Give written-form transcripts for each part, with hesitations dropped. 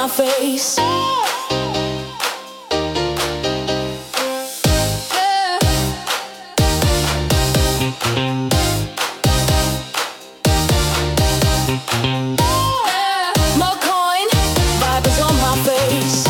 face. More coin, vipers on my face.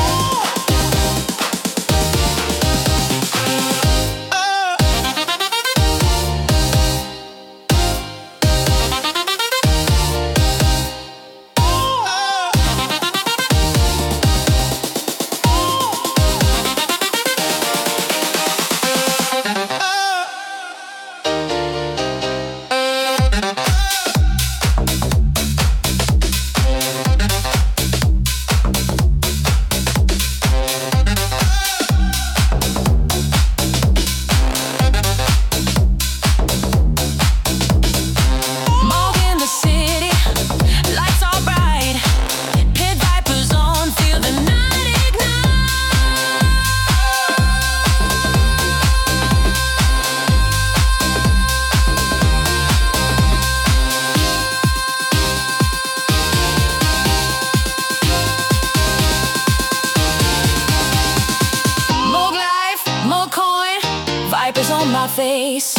Vipers on my face.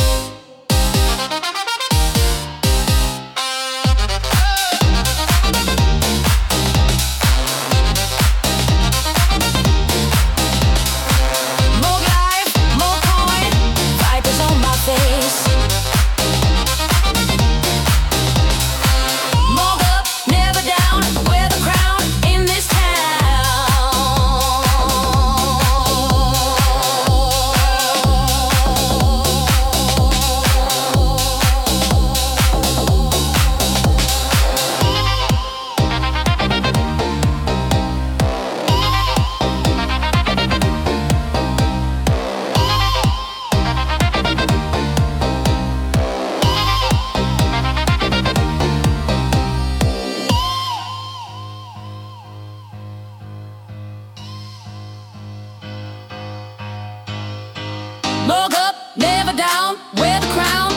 More life, more coin, vipers on my face. More up, never down, wear the crown in this town. More up, never down, wear the crown.